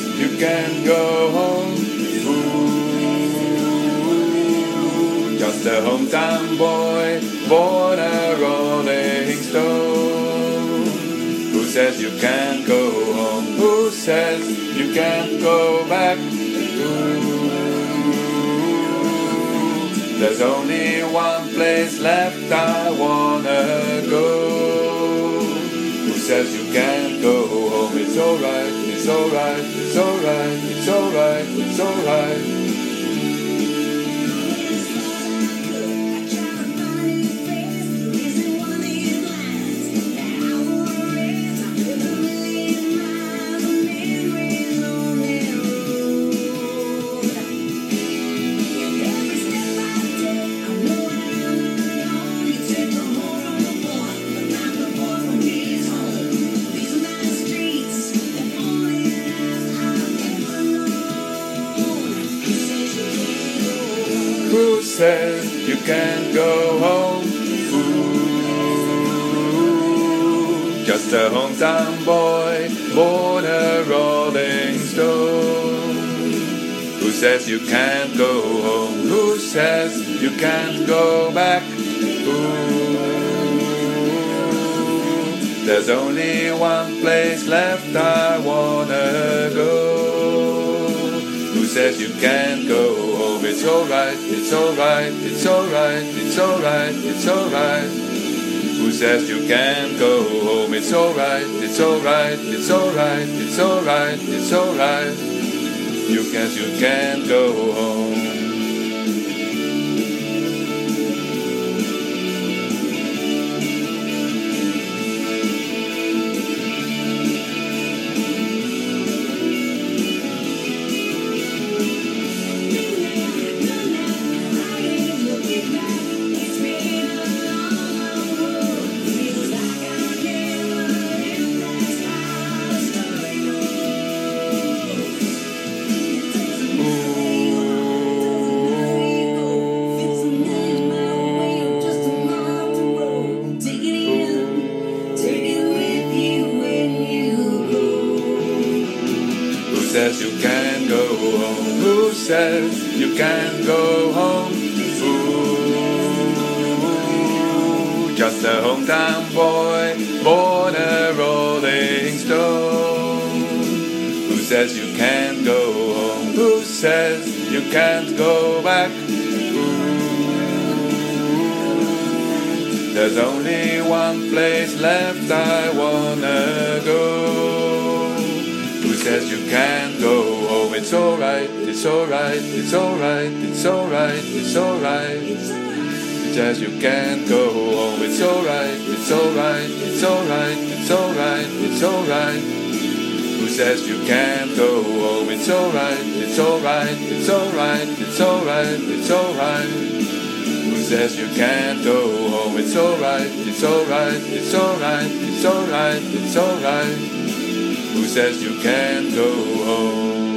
you can't go home? Ooh, just a hometown boy, born a rolling stone. Who says you can't go home? Who says you can't go back? Ooh, there's only one place left I wanna go. Who says you can't go home? It's alright, it's alright, it's alright, it's alright, it's alright. Who says you can't go home? Ooh, just a hometown boy, born a rolling stone. Who says you can't go home? Who says you can't go back? Ooh, there's only one place left I wanna go. Who says you can't go home? It's alright, it's alright, it's alright, it's alright, it's alright. Who says you can't go home? It's alright, it's alright, it's alright, it's alright, it's alright. You can't go home. Who says you can't go home? Who says you can't go home? Ooh, just a hometown boy, born a rolling stone. Who says you can't go home? Who says you can't go back? Ooh, there's only one place left I wanna go. Who says you can't go home? It's alright, it's alright, it's alright, it's alright, it's alright. Who says you can't go home? It's alright, it's alright, it's alright, it's alright, it's alright. Who says you can't go home? It's alright, it's alright, it's alright, it's alright, it's alright. Who says you can't go home? It's alright, it's alright, it's alright, it's alright, it's alright. Who says you can't go home?